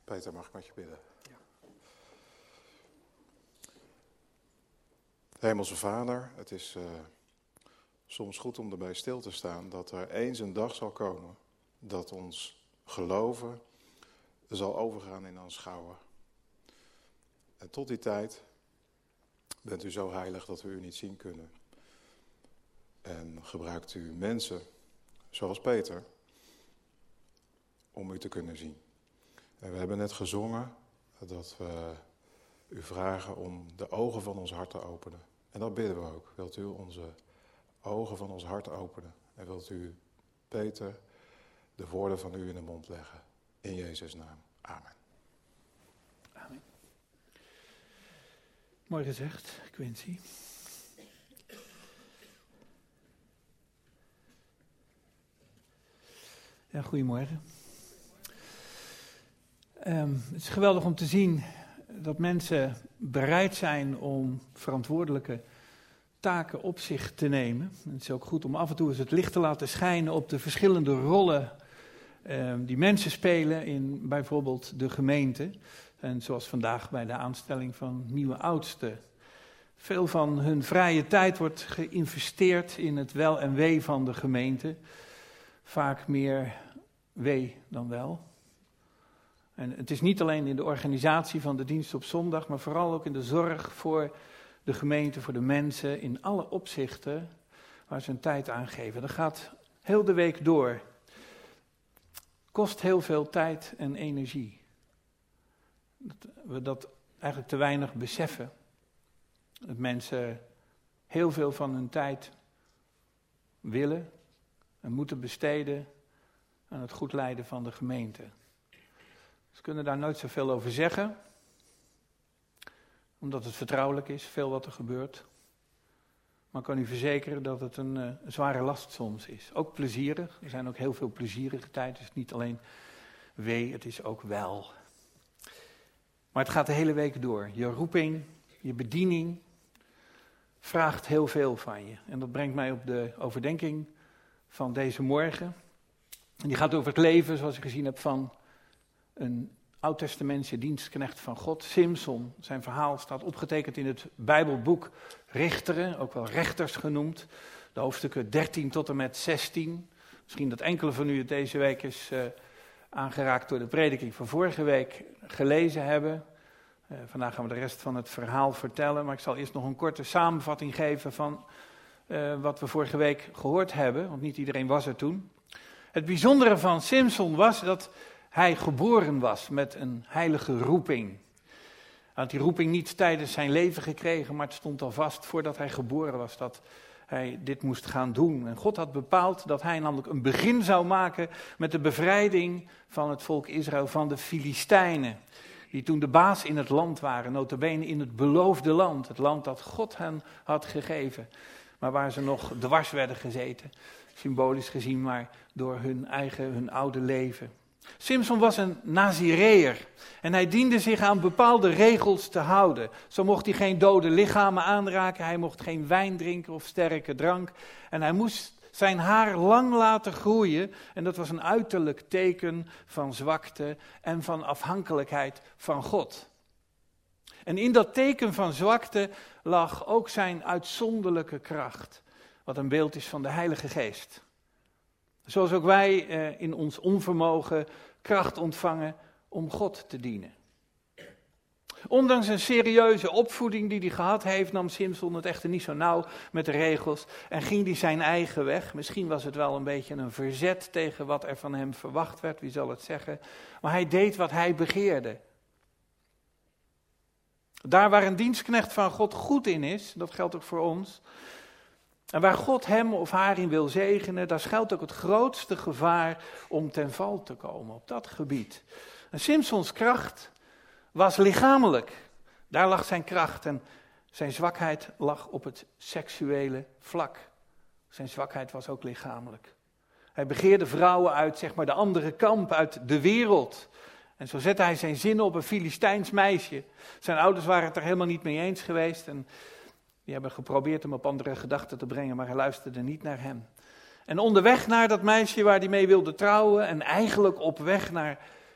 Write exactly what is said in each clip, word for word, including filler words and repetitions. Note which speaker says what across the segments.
Speaker 1: Peter, mag ik met je bidden?
Speaker 2: Ja.
Speaker 1: Hemelse Vader, het is uh, soms goed om erbij stil te staan dat er eens een dag zal komen dat ons geloven zal overgaan in aanschouwen. En tot die tijd bent u zo heilig dat we u niet zien kunnen. En gebruikt u mensen, zoals Peter, om u te kunnen zien. En we hebben net gezongen dat we u vragen om de ogen van ons hart te openen. En dat bidden we ook. Wilt u onze ogen van ons hart openen? En wilt u, Peter, de woorden van u in de mond leggen? In Jezus' naam. Amen.
Speaker 2: Amen. Mooi gezegd, Quincy. Ja, goedemorgen. Um, het is geweldig om te zien dat mensen bereid zijn om verantwoordelijke taken op zich te nemen. En het is ook goed om af en toe eens het licht te laten schijnen op de verschillende rollen um, die mensen spelen in bijvoorbeeld de gemeente. En zoals vandaag bij de aanstelling van nieuwe oudsten. Veel van hun vrije tijd wordt geïnvesteerd in het wel en wee van de gemeente. Vaak meer wee dan wel. En het is niet alleen in de organisatie van de dienst op zondag, maar vooral ook in de zorg voor de gemeente, voor de mensen, in alle opzichten waar ze hun tijd aan geven. Dat gaat heel de week door. Kost heel veel tijd en energie. Dat we dat eigenlijk te weinig beseffen. Dat mensen heel veel van hun tijd willen en moeten besteden aan het goed leiden van de gemeente. Ze kunnen daar nooit zoveel over zeggen, omdat het vertrouwelijk is, veel wat er gebeurt. Maar ik kan u verzekeren dat het een, uh, een zware last soms is. Ook plezierig, er zijn ook heel veel plezierige tijden. Het is niet alleen wee, het is ook wel. Maar het gaat de hele week door. Je roeping, je bediening vraagt heel veel van je. En dat brengt mij op de overdenking van deze morgen. En die gaat over het leven, zoals je gezien hebt, van een oud-testamentse dienstknecht van God, Simson. Zijn verhaal staat opgetekend in het Bijbelboek Richteren, ook wel Rechters genoemd. De hoofdstukken dertien tot en met zestien. Misschien dat enkele van u het deze week is uh, aangeraakt door de prediking van vorige week gelezen hebben. Uh, vandaag gaan we de rest van het verhaal vertellen, maar ik zal eerst nog een korte samenvatting geven van uh, wat we vorige week gehoord hebben, want niet iedereen was er toen. Het bijzondere van Simson was dat hij geboren was met een heilige roeping. Hij had die roeping niet tijdens zijn leven gekregen, maar het stond al vast voordat hij geboren was dat hij dit moest gaan doen. En God had bepaald dat hij namelijk een begin zou maken met de bevrijding van het volk Israël van de Filistijnen. Die toen de baas in het land waren, nota bene in het beloofde land. Het land dat God hen had gegeven, maar waar ze nog dwars werden gezeten. Symbolisch gezien, maar door hun eigen, hun oude leven. Simson was een Nazireër en hij diende zich aan bepaalde regels te houden. Zo mocht hij geen dode lichamen aanraken, hij mocht geen wijn drinken of sterke drank. En hij moest zijn haar lang laten groeien en dat was een uiterlijk teken van zwakte en van afhankelijkheid van God. En in dat teken van zwakte lag ook zijn uitzonderlijke kracht, wat een beeld is van de Heilige Geest. Zoals ook wij eh, in ons onvermogen kracht ontvangen om God te dienen. Ondanks een serieuze opvoeding die hij gehad heeft, nam Simson het echter niet zo nauw met de regels en ging hij zijn eigen weg. Misschien was het wel een beetje een verzet tegen wat er van hem verwacht werd, wie zal het zeggen. Maar hij deed wat hij begeerde. Daar waar een dienstknecht van God goed in is, dat geldt ook voor ons. En waar God hem of haar in wil zegenen, daar schuilt ook het grootste gevaar om ten val te komen op dat gebied. En Simsons kracht was lichamelijk. Daar lag zijn kracht en zijn zwakheid lag op het seksuele vlak. Zijn zwakheid was ook lichamelijk. Hij begeerde vrouwen uit, zeg maar, de andere kamp, uit de wereld. En zo zette hij zijn zinnen op een Filistijns meisje. Zijn ouders waren het er helemaal niet mee eens geweest en die hebben geprobeerd hem op andere gedachten te brengen, maar hij luisterde niet naar hem. En onderweg naar dat meisje waar hij mee wilde trouwen en eigenlijk op weg naar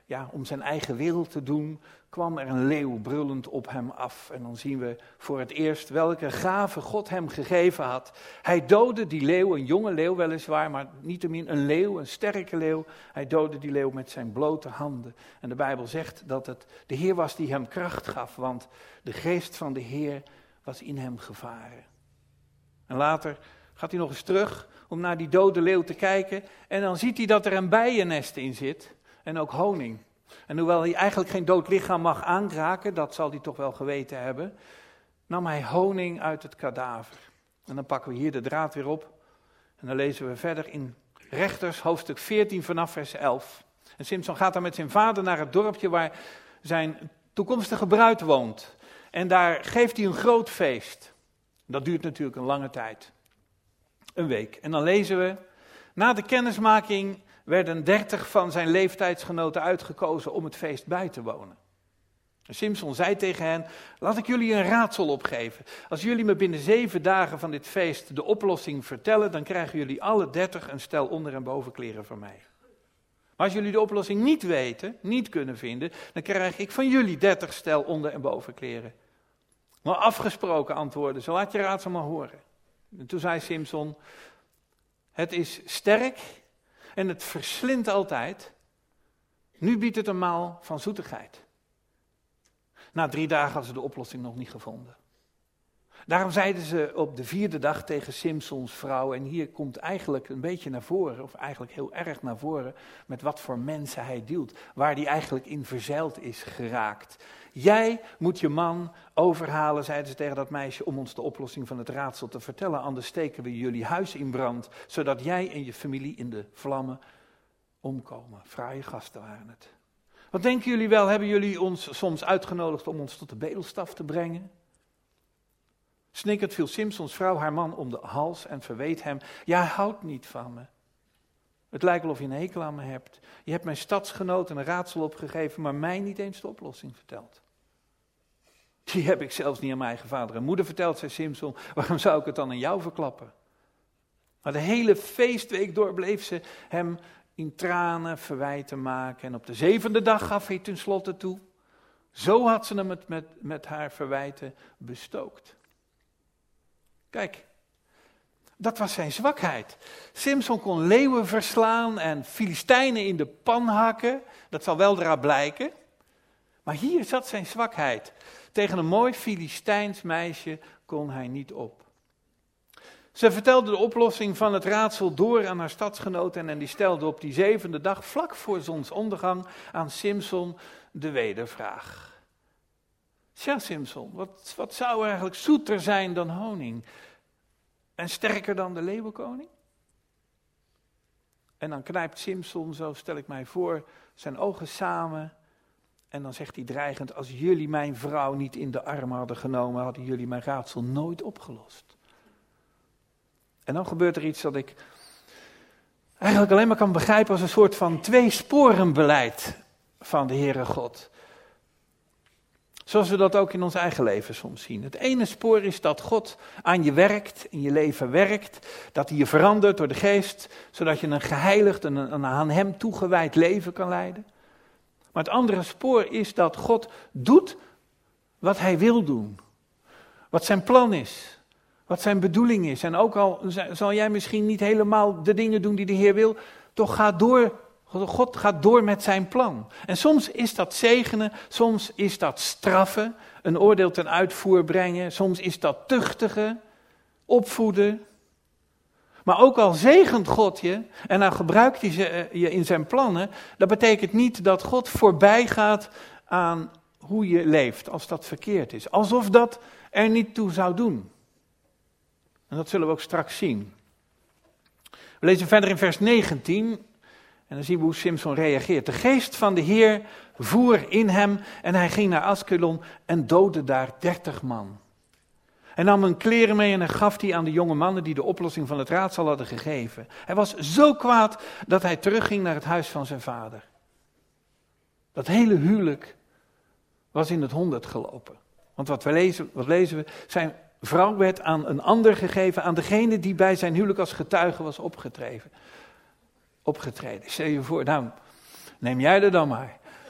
Speaker 2: ja, om zijn eigen wil te doen, kwam er een leeuw brullend op hem af. En dan zien we voor het eerst welke gave God hem gegeven had. Hij doodde die leeuw, een jonge leeuw weliswaar, maar niettemin een leeuw, een sterke leeuw. Hij doodde die leeuw met zijn blote handen. En de Bijbel zegt dat het de Heer was die hem kracht gaf, want de geest van de Heer was in hem gevaren. En later gaat hij nog eens terug om naar die dode leeuw te kijken. En dan ziet hij dat er een bijennest in zit en ook honing. En hoewel hij eigenlijk geen dood lichaam mag aanraken, dat zal hij toch wel geweten hebben, nam hij honing uit het kadaver. En dan pakken we hier de draad weer op. En dan lezen we verder in Rechters, hoofdstuk veertien vanaf vers elf. En Simson gaat dan met zijn vader naar het dorpje waar zijn toekomstige bruid woont. En daar geeft hij een groot feest. Dat duurt natuurlijk een lange tijd. Een week. En dan lezen we, na de kennismaking werden dertig van zijn leeftijdsgenoten uitgekozen om het feest bij te wonen. Simson zei tegen hen, laat ik jullie een raadsel opgeven. Als jullie me binnen zeven dagen van dit feest de oplossing vertellen, dan krijgen jullie alle dertig een stel onder- en bovenkleren van mij. Maar als jullie de oplossing niet weten, niet kunnen vinden, dan krijg ik van jullie dertig stel onder- en bovenkleren. Maar afgesproken antwoorden, zo laat je raadsel maar horen. En toen zei Simson, het is sterk en het verslindt altijd. Nu biedt het een maal van zoetigheid. Na drie dagen hadden ze de oplossing nog niet gevonden. Daarom zeiden ze op de vierde dag tegen Simsons vrouw, en hier komt eigenlijk een beetje naar voren, of eigenlijk heel erg naar voren, met wat voor mensen hij dealt, waar hij eigenlijk in verzeild is geraakt. Jij moet je man overhalen, zeiden ze tegen dat meisje, om ons de oplossing van het raadsel te vertellen, anders steken we jullie huis in brand, zodat jij en je familie in de vlammen omkomen. Fraaie gasten waren het. Wat denken jullie wel, hebben jullie ons soms uitgenodigd om ons tot de bedelstaf te brengen? Snikkend viel Simsons vrouw haar man om de hals en verweet hem, jij houdt niet van me. Het lijkt wel of je een hekel aan me hebt. Je hebt mijn stadsgenoten een raadsel opgegeven, maar mij niet eens de oplossing verteld. Die heb ik zelfs niet aan mijn eigen vader en moeder verteld, zei Simson. Waarom zou ik het dan aan jou verklappen? Maar de hele feestweek door bleef ze hem in tranen verwijten maken. En op de zevende dag gaf hij tenslotte toe. Zo had ze hem met, met, met haar verwijten bestookt. Kijk, dat was zijn zwakheid. Simson kon leeuwen verslaan en Filistijnen in de pan hakken. Dat zal weldra blijken. Maar hier zat zijn zwakheid. Tegen een mooi Filistijns meisje kon hij niet op. Ze vertelde de oplossing van het raadsel door aan haar stadsgenoten en die stelde op die zevende dag, vlak voor zonsondergang, aan Simson de wedervraag. Tja, Simson, wat, wat zou eigenlijk zoeter zijn dan honing? En sterker dan de leeuwenkoning? En dan knijpt Simson, zo stel ik mij voor, zijn ogen samen. En dan zegt hij dreigend, als jullie mijn vrouw niet in de arm hadden genomen, hadden jullie mijn raadsel nooit opgelost. En dan gebeurt er iets dat ik eigenlijk alleen maar kan begrijpen als een soort van tweesporenbeleid van de Heere God. Zoals we dat ook in ons eigen leven soms zien. Het ene spoor is dat God aan je werkt, in je leven werkt, dat hij je verandert door de geest, zodat je een geheiligd en een aan hem toegewijd leven kan leiden. Maar het andere spoor is dat God doet wat hij wil doen, wat zijn plan is. Wat zijn bedoeling is. En ook al zal jij misschien niet helemaal de dingen doen die de Heer wil, toch gaat door, God gaat door met zijn plan. En soms is dat zegenen, soms is dat straffen, een oordeel ten uitvoer brengen, soms is dat tuchtigen, opvoeden. Maar ook al zegent God je en dan gebruikt hij je in zijn plannen, dat betekent niet dat God voorbij gaat aan hoe je leeft als dat verkeerd is. Alsof dat er niet toe zou doen. En dat zullen we ook straks zien. We lezen verder in vers negentien. En dan zien we hoe Simson reageert. De geest van de Heer voer in hem. En hij ging naar Askelon en doodde daar dertig man. Hij nam hun kleren mee en hij gaf die aan de jonge mannen die de oplossing van het raadsel hadden gegeven. Hij was zo kwaad dat hij terugging naar het huis van zijn vader. Dat hele huwelijk was in het honderd gelopen. Want wat we lezen, wat lezen we, zijn vrouw werd aan een ander gegeven, aan degene die bij zijn huwelijk als getuige was opgetreden. opgetreden. Stel je voor, nou, neem jij er dan maar.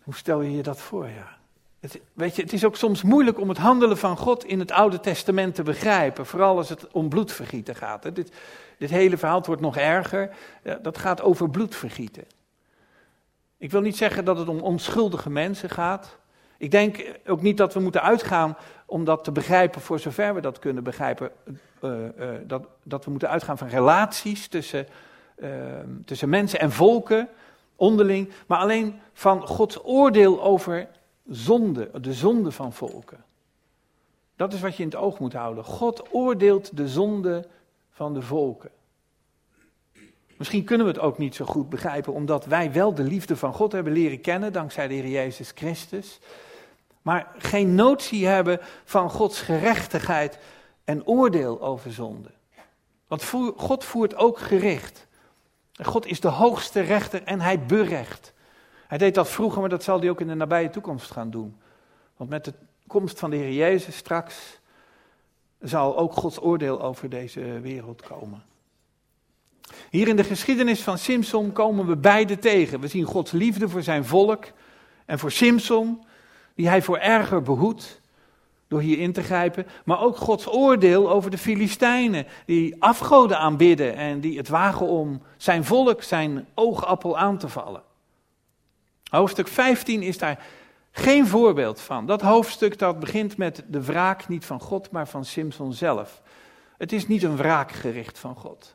Speaker 2: Hoe stel je je dat voor, ja? Het, weet je, het is ook soms moeilijk om het handelen van God in het Oude Testament te begrijpen. Vooral als het om bloedvergieten gaat. Hè. Dit, dit hele verhaal wordt nog erger. Ja, dat gaat over bloedvergieten. Ik wil niet zeggen dat het om onschuldige mensen gaat. Ik denk ook niet dat we moeten uitgaan om dat te begrijpen, voor zover we dat kunnen begrijpen. Uh, uh, dat, dat we moeten uitgaan van relaties tussen, uh, tussen mensen en volken, onderling. Maar alleen van Gods oordeel over zonde, de zonde van volken. Dat is wat je in het oog moet houden. God oordeelt de zonde van de volken. Misschien kunnen we het ook niet zo goed begrijpen, omdat wij wel de liefde van God hebben leren kennen, dankzij de Heer Jezus Christus, maar geen notie hebben van Gods gerechtigheid en oordeel over zonde. Want God voert ook gericht. God is de hoogste rechter en hij berecht. Hij deed dat vroeger, maar dat zal hij ook in de nabije toekomst gaan doen. Want met de komst van de Heer Jezus straks zal ook Gods oordeel over deze wereld komen. Hier in de geschiedenis van Simson komen we beide tegen. We zien Gods liefde voor zijn volk en voor Simson, die hij voor erger behoedt door hier in te grijpen. Maar ook Gods oordeel over de Filistijnen, die afgoden aanbidden en die het wagen om zijn volk, zijn oogappel aan te vallen. Hoofdstuk vijftien is daar geen voorbeeld van. Dat hoofdstuk dat begint met de wraak niet van God, maar van Simson zelf. Het is niet een wraakgericht van God.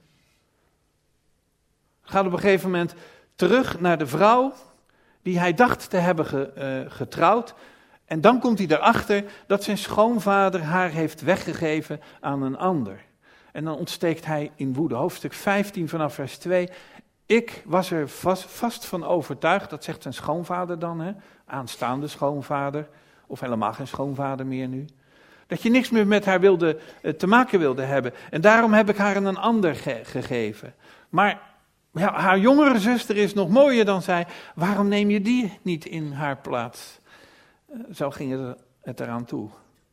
Speaker 2: Het gaat op een gegeven moment terug naar de vrouw die hij dacht te hebben ge, uh, getrouwd. En dan komt hij erachter dat zijn schoonvader haar heeft weggegeven aan een ander. En dan ontsteekt hij in woede. Hoofdstuk vijftien vanaf vers twee. Ik was er vast, vast van overtuigd, dat zegt zijn schoonvader dan, hè, aanstaande schoonvader, of helemaal geen schoonvader meer nu, dat je niks meer met haar wilde, uh, te maken wilde hebben. En daarom heb ik haar aan een ander ge- gegeven. Maar ja, haar jongere zuster is nog mooier dan zij. Waarom neem je die niet in haar plaats? Zo ging het, het eraan toe.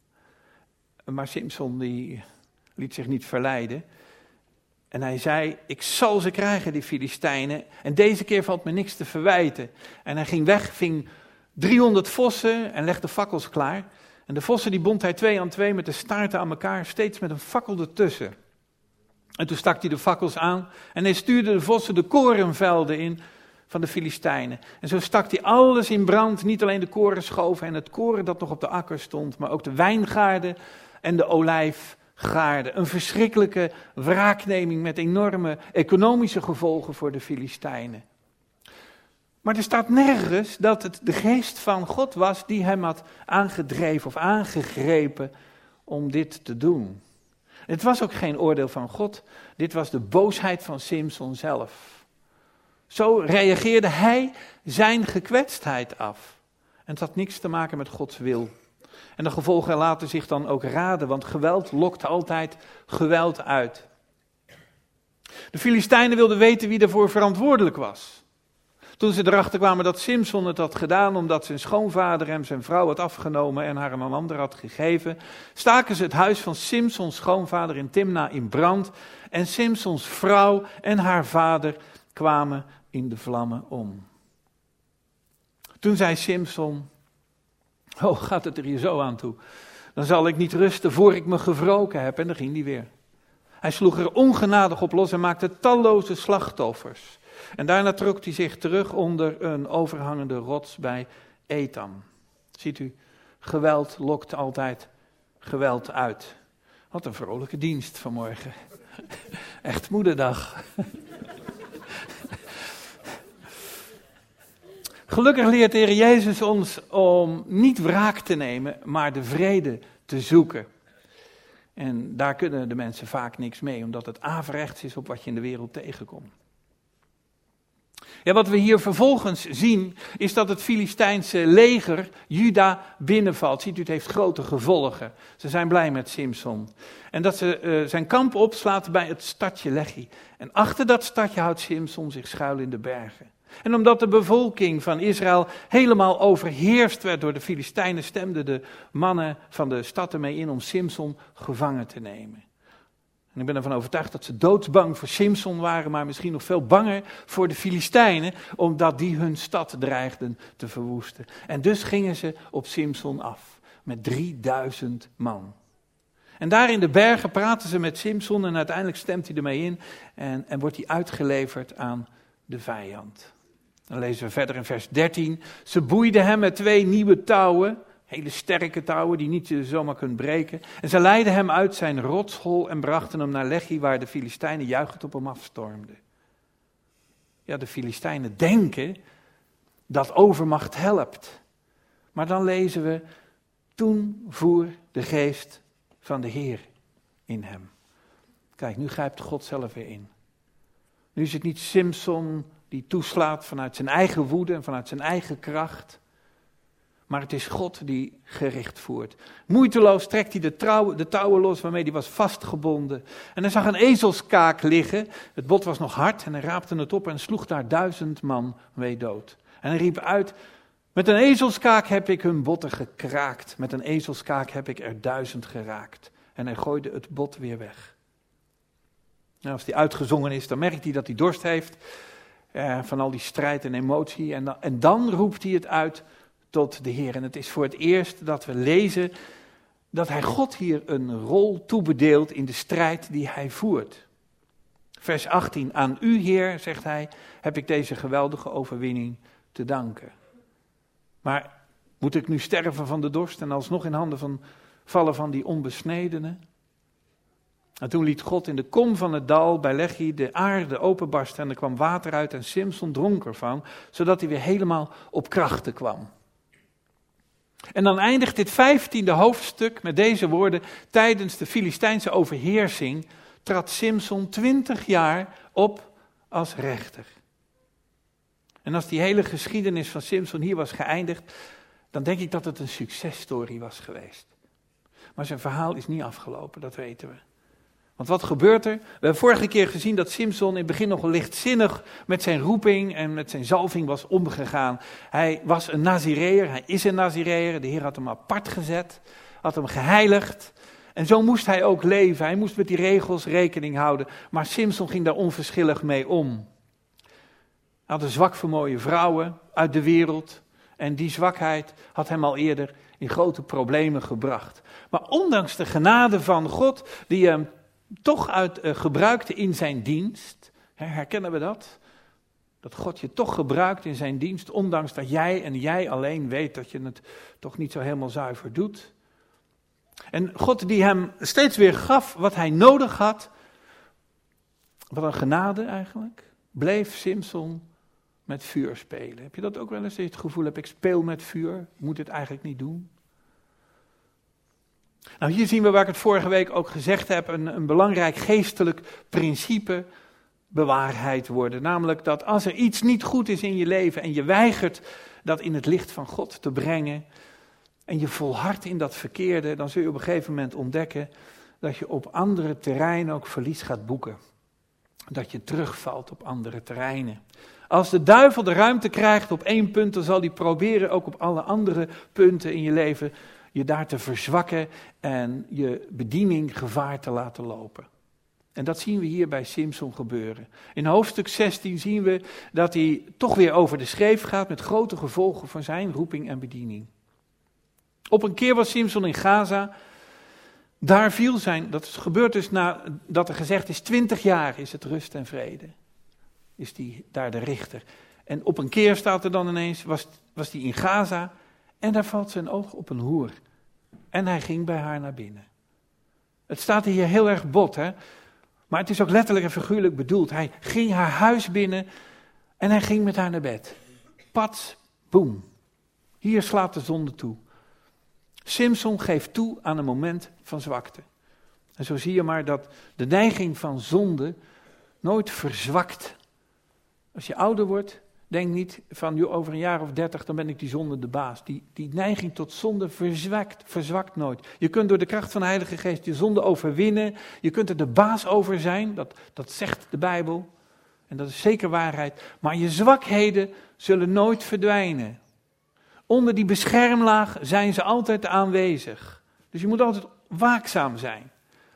Speaker 2: Maar Simson die liet zich niet verleiden. En hij zei, ik zal ze krijgen, die Filistijnen. En deze keer valt me niks te verwijten. En hij ging weg, ving driehonderd vossen en legde fakkels klaar. En de vossen die bond hij twee aan twee met de staarten aan elkaar, steeds met een fakkel ertussen. En toen stak hij de fakkels aan en hij stuurde de vossen de korenvelden in van de Filistijnen. En zo stak hij alles in brand, niet alleen de korenschoven en het koren dat nog op de akker stond, maar ook de wijngaarden en de olijfgaarden. Een verschrikkelijke wraakneming met enorme economische gevolgen voor de Filistijnen. Maar er staat nergens dat het de geest van God was die hem had aangedreven of aangegrepen om dit te doen. Het was ook geen oordeel van God, dit was de boosheid van Simson zelf. Zo reageerde hij zijn gekwetstheid af. En het had niks te maken met Gods wil. En de gevolgen laten zich dan ook raden, want geweld lokt altijd geweld uit. De Filistijnen wilden weten wie ervoor verantwoordelijk was. Toen ze erachter kwamen dat Simson het had gedaan omdat zijn schoonvader hem zijn vrouw had afgenomen en haar aan een ander had gegeven, staken ze het huis van Simsons schoonvader in Timna in brand en Simsons vrouw en haar vader kwamen in de vlammen om. Toen zei Simson, oh gaat het er hier zo aan toe, dan zal ik niet rusten voor ik me gewroken heb. En dan ging hij weer. Hij sloeg er ongenadig op los en maakte talloze slachtoffers. En daarna trok hij zich terug onder een overhangende rots bij Etam. Ziet u, geweld lokt altijd geweld uit. Wat een vrolijke dienst vanmorgen. Echt moederdag. Gelukkig leert de Heer Jezus ons om niet wraak te nemen, maar de vrede te zoeken. En daar kunnen de mensen vaak niks mee, omdat het averechts is op wat je in de wereld tegenkomt. Ja, wat we hier vervolgens zien, is dat het Filistijnse leger Juda binnenvalt. Ziet u, het heeft grote gevolgen. Ze zijn blij met Simson. En dat ze uh, zijn kamp opslaat bij het stadje Lechi. En achter dat stadje houdt Simson zich schuil in de bergen. En omdat de bevolking van Israël helemaal overheerst werd door de Filistijnen, stemden de mannen van de stad ermee in om Simson gevangen te nemen. En ik ben ervan overtuigd dat ze doodsbang voor Simson waren, maar misschien nog veel banger voor de Filistijnen, omdat die hun stad dreigden te verwoesten. En dus gingen ze op Simson af, met drieduizend man. En daar in de bergen praten ze met Simson en uiteindelijk stemt hij ermee in en, en wordt hij uitgeleverd aan de vijand. Dan lezen we verder in vers dertien. Ze boeiden hem met twee nieuwe touwen, hele sterke touwen die niet je zomaar kunt breken. En ze leidden hem uit zijn rotshol en brachten hem naar Lechi, waar de Filistijnen juichend op hem afstormden. Ja, de Filistijnen denken dat overmacht helpt. Maar dan lezen we, toen voer de geest van de Heer in hem. Kijk, nu grijpt God zelf weer in. Nu is het niet Simson die toeslaat vanuit zijn eigen woede en vanuit zijn eigen kracht. Maar het is God die gericht voert. Moeiteloos trekt hij de, trouw, de touwen los waarmee hij was vastgebonden. En hij zag een ezelskaak liggen. Het bot was nog hard en hij raapte het op en sloeg daar duizend man mee dood. En hij riep uit, met een ezelskaak heb ik hun botten gekraakt. Met een ezelskaak heb ik er duizend geraakt. En hij gooide het bot weer weg. Nou, als hij uitgezongen is, dan merkt hij dat hij dorst heeft. Eh, van al die strijd en emotie. En dan, en dan roept hij het uit tot de Heer. En het is voor het eerst dat we lezen dat hij God hier een rol toebedeelt in de strijd die hij voert. Vers achttien, aan u Heer, zegt hij, heb ik deze geweldige overwinning te danken. Maar moet ik nu sterven van de dorst en alsnog in handen van, vallen van die onbesnedenen? En toen liet God in de kom van het dal bij Lechi de aarde openbarsten en er kwam water uit en Simson dronk ervan, zodat hij weer helemaal op krachten kwam. En dan eindigt dit vijftiende hoofdstuk met deze woorden, tijdens de Filistijnse overheersing trad Simson twintig jaar op als rechter. En als die hele geschiedenis van Simson hier was geëindigd, dan denk ik dat het een successtory was geweest. Maar zijn verhaal is niet afgelopen, dat weten we. Want wat gebeurt er? We hebben vorige keer gezien dat Simson in het begin nog lichtzinnig met zijn roeping en met zijn zalving was omgegaan. Hij was een Nazireër, hij is een Nazireër, de Heer had hem apart gezet, had hem geheiligd. En zo moest hij ook leven, hij moest met die regels rekening houden. Maar Simson ging daar onverschillig mee om. Hij had een zwak voor mooie vrouwen uit de wereld. En die zwakheid had hem al eerder in grote problemen gebracht. Maar ondanks de genade van God, die hem toch uit, uh, gebruikte in zijn dienst. Hè, herkennen we dat? Dat God je toch gebruikt in zijn dienst, ondanks dat jij en jij alleen weet dat je het toch niet zo helemaal zuiver doet. En God die hem steeds weer gaf wat hij nodig had. Wat een genade eigenlijk. Bleef Simson met vuur spelen. Heb je dat ook wel eens? Dat je het gevoel hebt, ik speel met vuur. Ik moet dit eigenlijk niet doen. Nou, hier zien we waar ik het vorige week ook gezegd heb, een, een belangrijk geestelijk principe bewaarheid worden. Namelijk dat als er iets niet goed is in je leven en je weigert dat in het licht van God te brengen en je volhardt in dat verkeerde, dan zul je op een gegeven moment ontdekken dat je op andere terreinen ook verlies gaat boeken. Dat je terugvalt op andere terreinen. Als de duivel de ruimte krijgt op één punt, dan zal hij proberen ook op alle andere punten in je leven je daar te verzwakken en je bediening gevaar te laten lopen. En dat zien we hier bij Simson gebeuren. In hoofdstuk zestien zien we dat hij toch weer over de schreef gaat met grote gevolgen voor zijn roeping en bediening. Op een keer was Simson in Gaza. Daar viel zijn, dat gebeurt dus nadat er gezegd is, twintig jaar is het rust en vrede. Is die daar de richter. En op een keer staat er dan ineens, was, was die in Gaza en daar valt zijn oog op een hoer. En hij ging bij haar naar binnen. Het staat hier heel erg bot, hè. Maar het is ook letterlijk en figuurlijk bedoeld. Hij ging haar huis binnen en hij ging met haar naar bed. Pats, boem. Hier slaat de zonde toe. Simson geeft toe aan een moment van zwakte. En zo zie je maar dat de neiging van zonde nooit verzwakt. Als je ouder wordt, denk niet van joh, over een jaar of dertig, dan ben ik die zonde de baas. Die, die neiging tot zonde verzwakt, verzwakt nooit. Je kunt door de kracht van de Heilige Geest je zonde overwinnen. Je kunt er de baas over zijn, dat, dat zegt de Bijbel. En dat is zeker waarheid. Maar je zwakheden zullen nooit verdwijnen. Onder die beschermlaag zijn ze altijd aanwezig. Dus je moet altijd waakzaam zijn.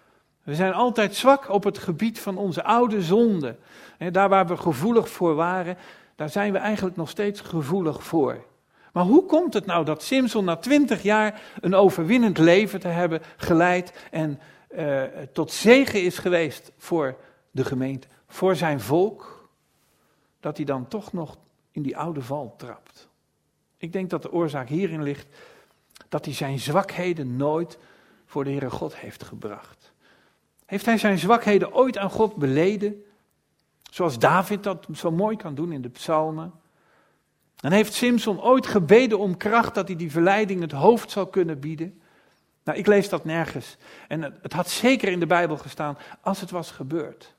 Speaker 2: We zijn altijd zwak op het gebied van onze oude zonde. Daar waar we gevoelig voor waren, daar zijn we eigenlijk nog steeds gevoelig voor. Maar hoe komt het nou dat Simson na twintig jaar een overwinnend leven te hebben geleid en uh, tot zegen is geweest voor de gemeente, voor zijn volk, dat hij dan toch nog in die oude val trapt? Ik denk dat de oorzaak hierin ligt dat hij zijn zwakheden nooit voor de Heere God heeft gebracht. Heeft hij zijn zwakheden ooit aan God beleden? Zoals David dat zo mooi kan doen in de psalmen. En heeft Simson ooit gebeden om kracht dat hij die verleiding het hoofd zou kunnen bieden? Nou, ik lees dat nergens. En het had zeker in de Bijbel gestaan als het was gebeurd.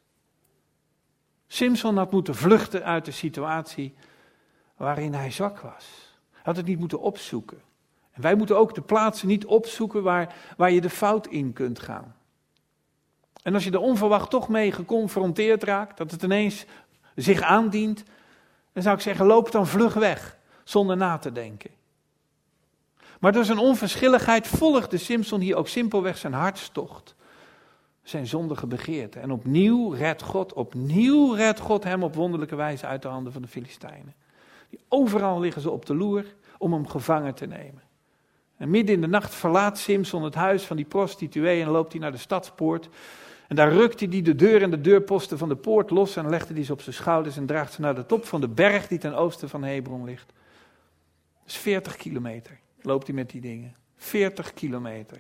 Speaker 2: Simson had moeten vluchten uit de situatie waarin hij zwak was. Hij had het niet moeten opzoeken. En wij moeten ook de plaatsen niet opzoeken waar, waar je de fout in kunt gaan. En als je er onverwacht toch mee geconfronteerd raakt, dat het ineens zich aandient, dan zou ik zeggen, loop dan vlug weg, zonder na te denken. Maar door zijn onverschilligheid volgde Simson hier ook simpelweg zijn hartstocht, zijn zondige begeerte. En opnieuw redt God, opnieuw redt God hem op wonderlijke wijze uit de handen van de Filistijnen. Overal liggen ze op de loer om hem gevangen te nemen. En midden in de nacht verlaat Simson het huis van die prostituee en loopt hij naar de stadspoort. En daar rukte hij de deur en de deurposten van de poort los en legde die ze op zijn schouders en draagt ze naar de top van de berg die ten oosten van Hebron ligt. Dat is veertig kilometer loopt hij met die dingen. veertig kilometer.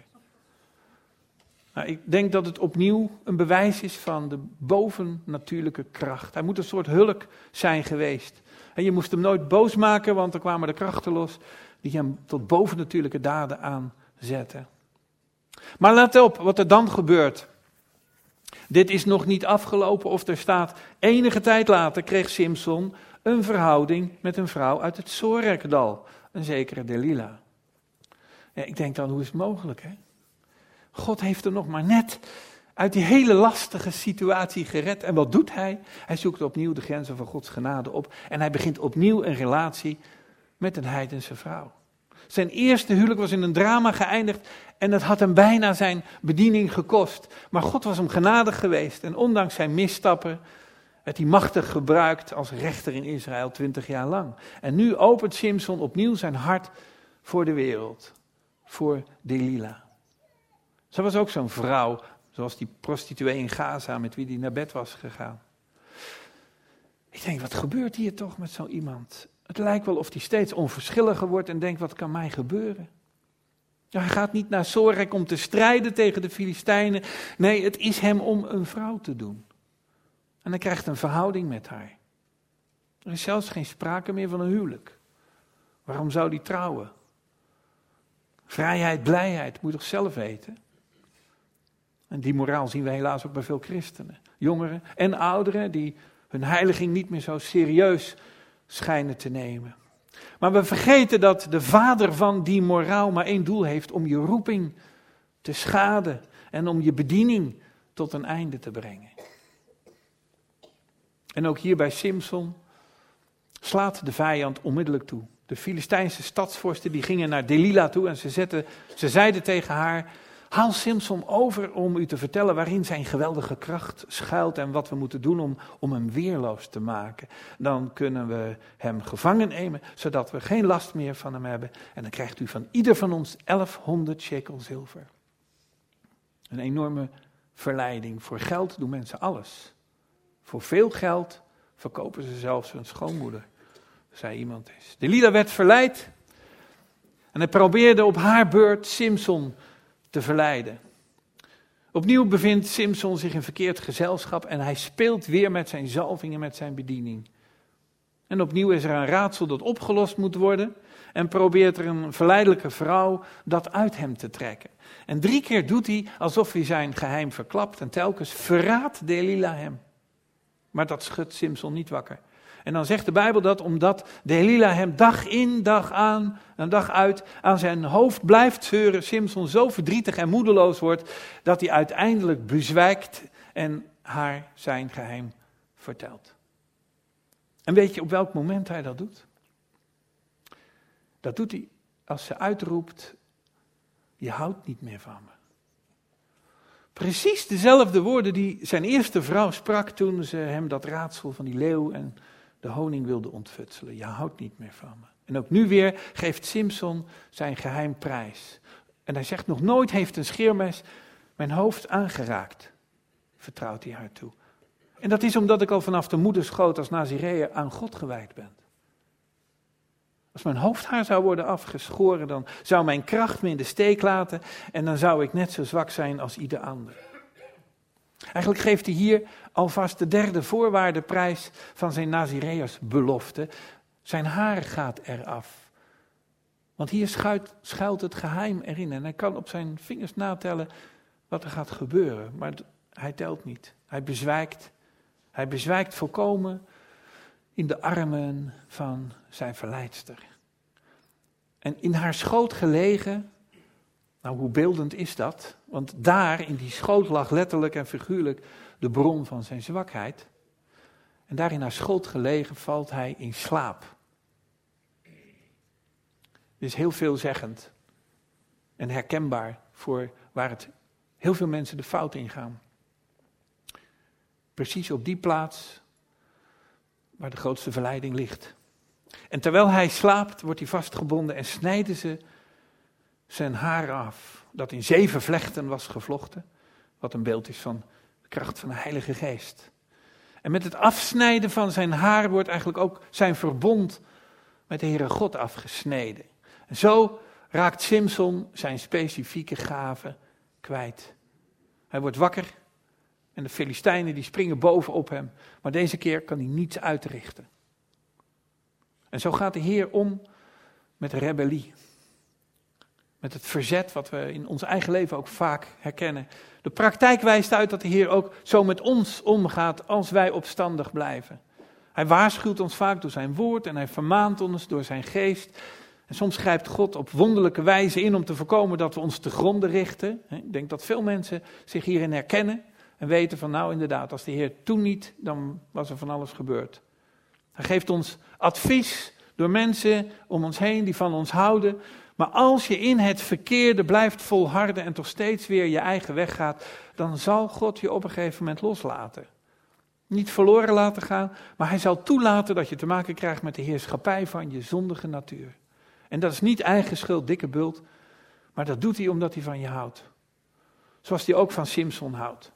Speaker 2: Nou, ik denk dat het opnieuw een bewijs is van de bovennatuurlijke kracht. Hij moet een soort hulk zijn geweest. En je moest hem nooit boos maken, want er kwamen de krachten los die hem tot bovennatuurlijke daden aanzetten. Maar let op wat er dan gebeurt. Dit is nog niet afgelopen of er staat, enige tijd later kreeg Simson een verhouding met een vrouw uit het Sorekdal, een zekere Delila. Ja, ik denk dan, hoe is het mogelijk, hè? God heeft er nog maar net uit die hele lastige situatie gered. En wat doet hij? Hij zoekt opnieuw de grenzen van Gods genade op. En hij begint opnieuw een relatie met een heidense vrouw. Zijn eerste huwelijk was in een drama geëindigd en het had hem bijna zijn bediening gekost. Maar God was hem genadig geweest en ondanks zijn misstappen werd hij machtig gebruikt als rechter in Israël twintig jaar lang. En nu opent Simson opnieuw zijn hart voor de wereld, voor Delila. Ze was ook zo'n vrouw, zoals die prostituee in Gaza met wie hij naar bed was gegaan. Ik denk, wat gebeurt hier toch met zo iemand? Het lijkt wel of hij steeds onverschilliger wordt en denkt, wat kan mij gebeuren? Ja, hij gaat niet naar Sorek om te strijden tegen de Filistijnen. Nee, het is hem om een vrouw te doen. En hij krijgt een verhouding met haar. Er is zelfs geen sprake meer van een huwelijk. Waarom zou hij trouwen? Vrijheid, blijheid, moet je toch zelf weten? En die moraal zien we helaas ook bij veel christenen. Jongeren en ouderen die hun heiliging niet meer zo serieus schijnen te nemen. Maar we vergeten dat de vader van die moraal maar één doel heeft: om je roeping te schaden en om je bediening tot een einde te brengen. En ook hier bij Simson slaat de vijand onmiddellijk toe. De Filistijnse stadsvorsten die gingen naar Delila toe en ze, zetten, ze zeiden tegen haar: haal Simson over om u te vertellen waarin zijn geweldige kracht schuilt en wat we moeten doen om, om hem weerloos te maken. Dan kunnen we hem gevangen nemen, zodat we geen last meer van hem hebben. En dan krijgt u van ieder van ons elfhonderd shekel zilver. Een enorme verleiding. Voor geld doen mensen alles. Voor veel geld verkopen ze zelfs hun schoonmoeder, zei iemand eens. Delila werd verleid en hij probeerde op haar beurt Simson te verleiden. Opnieuw bevindt Simson zich in verkeerd gezelschap en hij speelt weer met zijn zalving en met zijn bediening. En opnieuw is er een raadsel dat opgelost moet worden en probeert er een verleidelijke vrouw dat uit hem te trekken. En drie keer doet hij alsof hij zijn geheim verklapt en telkens verraadt Delila hem. Maar dat schudt Simson niet wakker. En dan zegt de Bijbel dat omdat Delila hem dag in, dag aan, en dag uit aan zijn hoofd blijft zeuren, Simson zo verdrietig en moedeloos wordt, dat hij uiteindelijk bezwijkt en haar zijn geheim vertelt. En weet je op welk moment hij dat doet? Dat doet hij als ze uitroept: je houdt niet meer van me. Precies dezelfde woorden die zijn eerste vrouw sprak toen ze hem dat raadsel van die leeuw en de honing wilde ontfutselen. Je houdt niet meer van me. En ook nu weer geeft Simson zijn geheim prijs. En hij zegt, nog nooit heeft een scheermes mijn hoofd aangeraakt, vertrouwt hij haar toe. En dat is omdat ik al vanaf de moederschoot als Nazireër aan God gewijd ben. Als mijn hoofdhaar zou worden afgeschoren, dan zou mijn kracht me in de steek laten en dan zou ik net zo zwak zijn als ieder ander. Eigenlijk geeft hij hier alvast de derde voorwaardeprijs van zijn Nazireërsbelofte. Zijn haar gaat eraf. Want hier schuilt, schuilt het geheim erin en hij kan op zijn vingers natellen wat er gaat gebeuren. Maar hij telt niet. Hij bezwijkt. Hij bezwijkt volkomen in de armen van zijn verleidster. En in haar schoot gelegen, nou hoe beeldend is dat? Want daar in die schoot lag letterlijk en figuurlijk de bron van zijn zwakheid. En daar in haar schoot gelegen valt hij in slaap. Dit is heel veelzeggend en herkenbaar voor waar het heel veel mensen de fout in gaan. Precies op die plaats waar de grootste verleiding ligt. En terwijl hij slaapt, wordt hij vastgebonden en snijden ze zijn haar af, dat in zeven vlechten was gevlochten, wat een beeld is van de kracht van de Heilige Geest. En met het afsnijden van zijn haar wordt eigenlijk ook zijn verbond met de Heere God afgesneden. En zo raakt Simson zijn specifieke gave kwijt. Hij wordt wakker en de Filistijnen die springen bovenop hem, maar deze keer kan hij niets uitrichten. En zo gaat de Heer om met rebellie. Met het verzet wat we in ons eigen leven ook vaak herkennen. De praktijk wijst uit dat de Heer ook zo met ons omgaat als wij opstandig blijven. Hij waarschuwt ons vaak door zijn woord en hij vermaant ons door zijn geest. En soms grijpt God op wonderlijke wijze in om te voorkomen dat we ons te gronde richten. Ik denk dat veel mensen zich hierin herkennen en weten van nou inderdaad, als de Heer toen niet, dan was er van alles gebeurd. Hij geeft ons advies door mensen om ons heen die van ons houden. Maar als je in het verkeerde blijft volharden en toch steeds weer je eigen weg gaat, dan zal God je op een gegeven moment loslaten. Niet verloren laten gaan, maar hij zal toelaten dat je te maken krijgt met de heerschappij van je zondige natuur. En dat is niet eigen schuld, dikke bult, maar dat doet hij omdat hij van je houdt. Zoals hij ook van Simson houdt.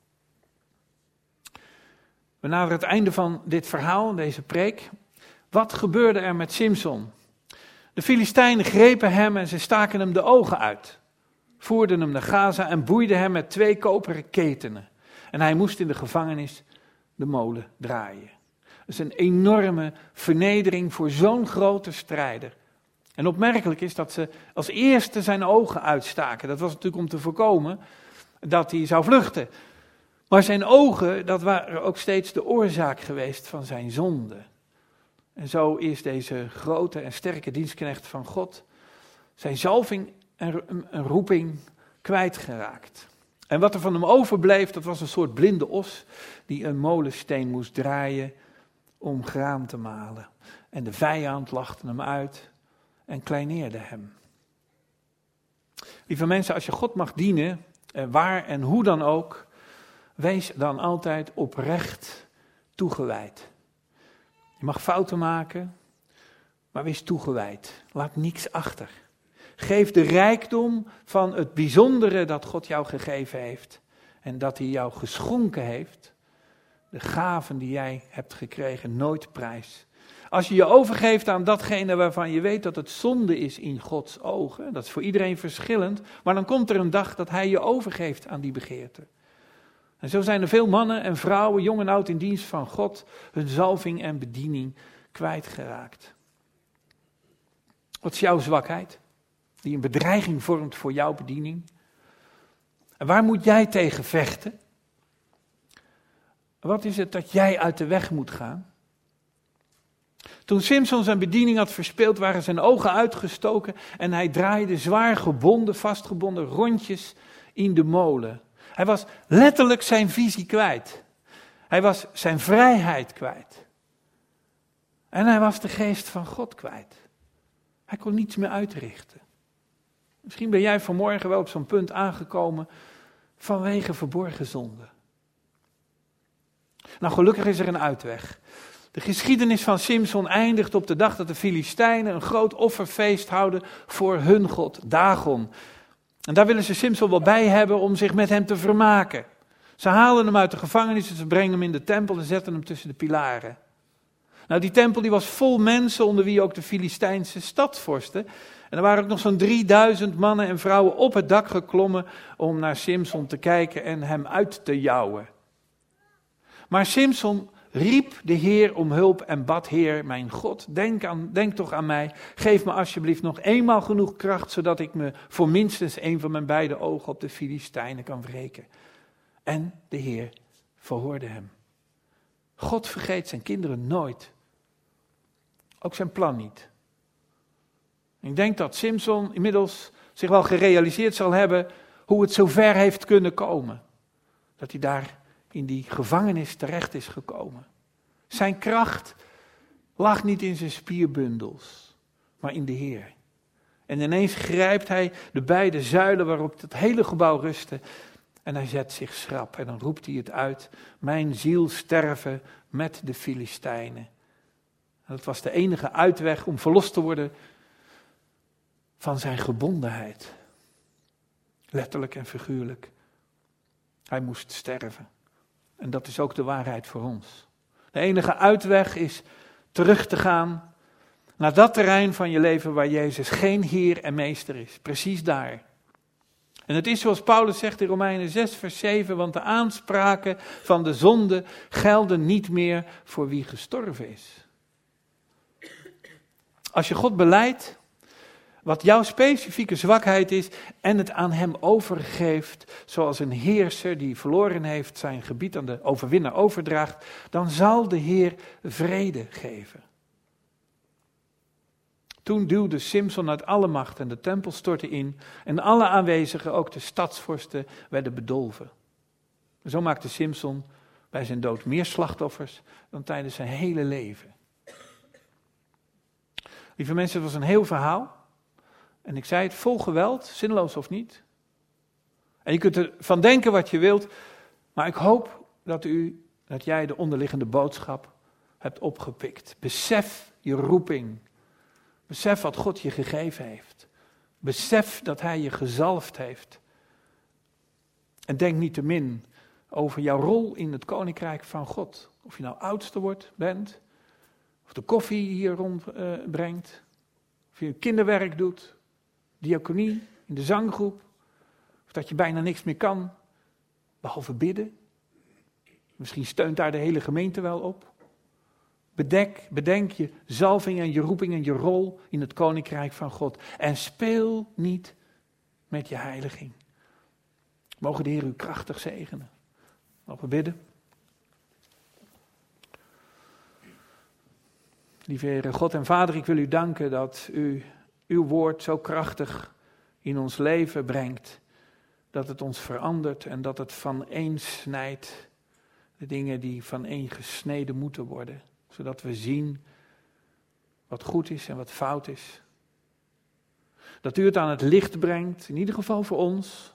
Speaker 2: We naderen het einde van dit verhaal, deze preek. Wat gebeurde er met Simson? De Filistijnen grepen hem en ze staken hem de ogen uit. Voerden hem naar Gaza en boeiden hem met twee koperen ketenen. En hij moest in de gevangenis de molen draaien. Dat is een enorme vernedering voor zo'n grote strijder. En opmerkelijk is dat ze als eerste zijn ogen uitstaken. Dat was natuurlijk om te voorkomen dat hij zou vluchten. Maar zijn ogen, dat waren ook steeds de oorzaak geweest van zijn zonde. En zo is deze grote en sterke dienstknecht van God zijn zalving en een roeping kwijtgeraakt. En wat er van hem overbleef, dat was een soort blinde os die een molensteen moest draaien om graan te malen. En de vijand lachte hem uit en kleineerde hem. Lieve mensen, als je God mag dienen, waar en hoe dan ook, wees dan altijd oprecht toegewijd. Je mag fouten maken, maar wees toegewijd. Laat niks achter. Geef de rijkdom van het bijzondere dat God jou gegeven heeft en dat hij jou geschonken heeft, de gaven die jij hebt gekregen, nooit prijs. Als je je overgeeft aan datgene waarvan je weet dat het zonde is in Gods ogen, dat is voor iedereen verschillend, maar dan komt er een dag dat hij je overgeeft aan die begeerte. En zo zijn er veel mannen en vrouwen, jong en oud in dienst van God, hun zalving en bediening kwijtgeraakt. Wat is jouw zwakheid? Die een bedreiging vormt voor jouw bediening. En waar moet jij tegen vechten? Wat is het dat jij uit de weg moet gaan? Toen Simson zijn bediening had verspeeld, waren zijn ogen uitgestoken en hij draaide zwaar gebonden, vastgebonden rondjes in de molen. Hij was letterlijk zijn visie kwijt. Hij was zijn vrijheid kwijt. En hij was de geest van God kwijt. Hij kon niets meer uitrichten. Misschien ben jij vanmorgen wel op zo'n punt aangekomen vanwege verborgen zonde. Nou, gelukkig is er een uitweg. De geschiedenis van Simson eindigt op de dag dat de Filistijnen een groot offerfeest houden voor hun god, Dagon. En daar willen ze Simson wel bij hebben om zich met hem te vermaken. Ze halen hem uit de gevangenis en ze brengen hem in de tempel en zetten hem tussen de pilaren. Nou, die tempel die was vol mensen, onder wie ook de Filistijnse stadsvorsten. En er waren ook nog zo'n drieduizend mannen en vrouwen op het dak geklommen om naar Simson te kijken en hem uit te jouwen. Maar Simson riep de Heer om hulp en bad: Heer, mijn God, denk, aan, denk toch aan mij. Geef me alsjeblieft nog eenmaal genoeg kracht, zodat ik me voor minstens een van mijn beide ogen op de Filistijnen kan wreken. En de Heer verhoorde hem. God vergeet zijn kinderen nooit. Ook zijn plan niet. Ik denk dat Simson inmiddels zich wel gerealiseerd zal hebben hoe het zover heeft kunnen komen. Dat hij daar in die gevangenis terecht is gekomen. Zijn kracht lag niet in zijn spierbundels, maar in de Heer. En ineens grijpt hij de beide zuilen waarop het hele gebouw rustte en hij zet zich schrap en dan roept hij het uit: mijn ziel sterven met de Filistijnen. En dat was de enige uitweg om verlost te worden van zijn gebondenheid. Letterlijk en figuurlijk. Hij moest sterven. En dat is ook de waarheid voor ons. De enige uitweg is terug te gaan naar dat terrein van je leven waar Jezus geen Heer en Meester is. Precies daar. En het is zoals Paulus zegt in Romeinen zes vers zeven, want de aanspraken van de zonde gelden niet meer voor wie gestorven is. Als je God belijdt, wat jouw specifieke zwakheid is en het aan hem overgeeft, zoals een heerser die verloren heeft zijn gebied aan de overwinnaar overdraagt, dan zal de Heer vrede geven. Toen duwde Simson uit alle macht en de tempel stortte in en alle aanwezigen, ook de stadsvorsten, werden bedolven. Zo maakte Simson bij zijn dood meer slachtoffers dan tijdens zijn hele leven. Lieve mensen, het was een heel verhaal. En ik zei het, vol geweld, zinloos of niet. En je kunt ervan denken wat je wilt, maar ik hoop dat u, dat jij de onderliggende boodschap hebt opgepikt. Besef je roeping. Besef wat God je gegeven heeft. Besef dat hij je gezalfd heeft. En denk niet te min over jouw rol in het koninkrijk van God. Of je nou oudste wordt, bent, of de koffie hier rondbrengt, uh, of je kinderwerk doet, diaconie, in de zanggroep, of dat je bijna niks meer kan, behalve bidden. Misschien steunt daar de hele gemeente wel op. Bedenk, bedenk je zalving en je roeping en je rol in het koninkrijk van God. En speel niet met je heiliging. Mogen de Heer u krachtig zegenen. Mogen we bidden. Lieve Heer, God en Vader, ik wil u danken dat u uw woord zo krachtig in ons leven brengt. Dat het ons verandert en dat het vaneen snijdt. De dingen die vaneen gesneden moeten worden. Zodat we zien wat goed is en wat fout is. Dat u het aan het licht brengt, in ieder geval voor ons.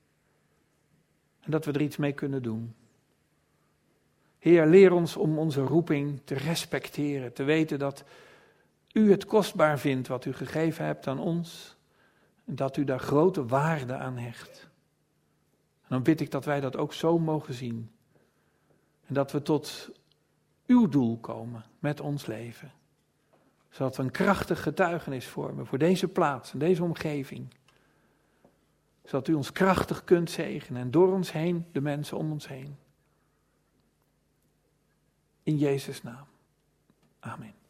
Speaker 2: En dat we er iets mee kunnen doen. Heer, leer ons om onze roeping te respecteren. Te weten dat u het kostbaar vindt wat u gegeven hebt aan ons. En dat u daar grote waarde aan hecht. En dan bid ik dat wij dat ook zo mogen zien. En dat we tot uw doel komen met ons leven. Zodat we een krachtig getuigenis vormen voor deze plaats en deze omgeving. Zodat u ons krachtig kunt zegenen en door ons heen de mensen om ons heen. In Jezus' naam. Amen.